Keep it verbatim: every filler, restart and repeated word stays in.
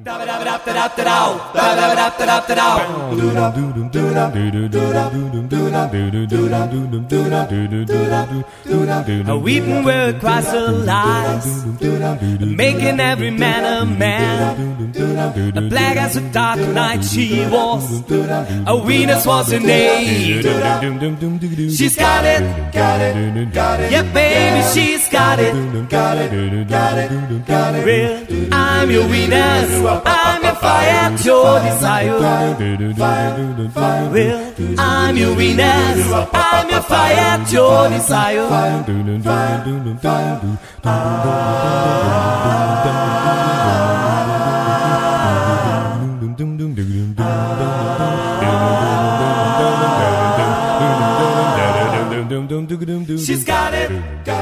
Weeping where Christ lies, making every man a man. Black as a dark night she was, a Venus was her name. She's got it, got it, got it. Yeah, baby, she's got it, got it, got it, got it. Real, I'm your Venus, I'm your fire, your desire. Real, I'm your Venus, I'm your fire, your desire. She's got it.